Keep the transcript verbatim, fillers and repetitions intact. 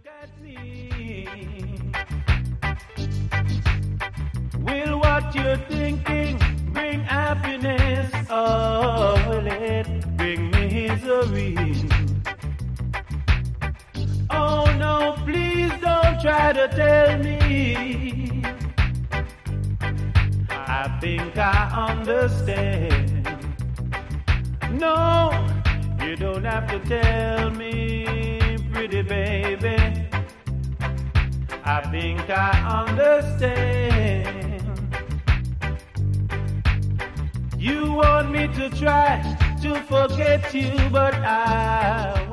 at me. Will what you're thinking bring happiness, or will it bring misery? Oh no, please don't try to tell me. I think I understand. No, you don't have to tell me, pretty baby. I think I understand. You want me to try to forget you, but I